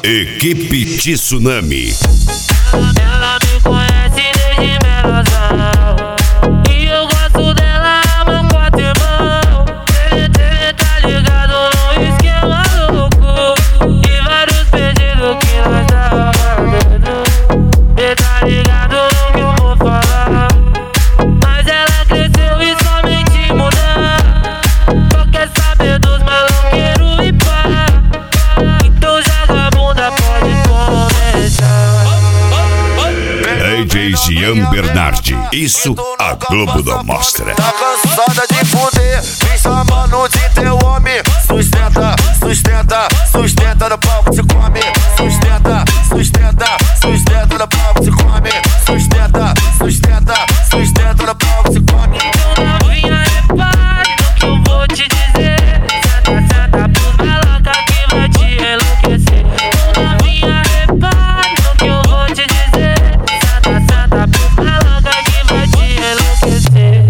Equipe Tsunami. Ela me conhece desde menozão e eu gosto dela, mão com a temão. Ele tá ligado no esquema louco e vários pedidos que nós tá fazendo. Ele tá ligado no que eu vou falar, mas ela cresceu e somente mudar. Só quer saber dos maloqueiros e pá. Então joga a bunda, pode começar. DJ Jean Bernardi, isso a Globo não mostra. Tá cansada de fuder, vem chamando de teu homem. Sustenta, sustenta, sustenta no palco, se come. Sustenta, sustenta, sustenta no palco, se come. Sustenta, sustenta, sustenta no palco, se come. Então novinha, repare no que eu vou te dizer. Senta, senta pros maloca que vai te enlouquecer. Então novinha, repare no que eu vou te dizer. Senta, senta pros maloca que vai te enlouquecer.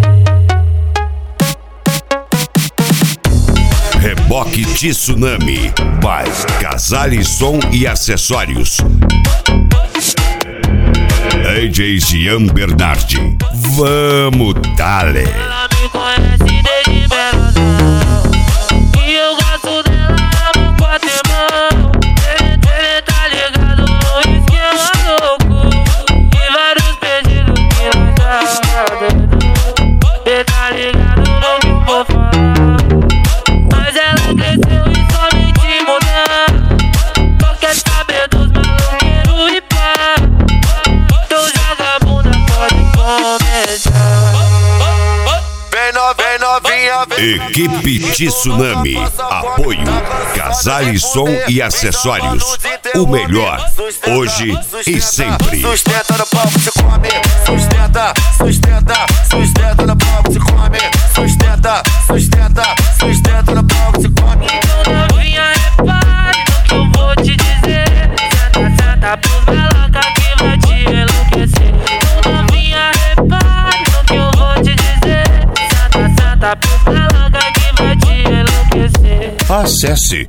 Reboque Tsunami, Paz, Casale Som e Acessórios. DJ Jean Bernardi, vamos dale. Ela me conhece desde menozão e eu gosto dela, mão com a temão. Ele tá ligado no esquema louco e vários pedidos que nós tá fazendo. Ele tá ligado no que eu vou falar, mas ela cresceu e somente mudar. Só quer saber dos maloqueiros e pá. Então joga a bunda, pode começar. Vem novinha, vem. Equipe Tsunami, apoio, Casale Som e Acessórios. O melhor, hoje e sempre. Sustenta no palco, se come. Sustenta, sustenta, sustenta no palco, se come. Sustenta, sustenta, sustenta no palco, se come. Então novinha, repare no que eu vou te dizer. Senta, senta pros maloca que vai te enlouquecer. Então novinha, repare no que eu vou te dizer. Senta, senta pros maloca que vai te enlouquecer. Acesse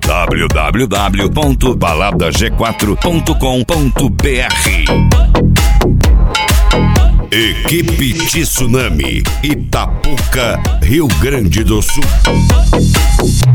www.baladag4.com.br. Equipe Tsunami, Itapuca, Rio Grande do Sul.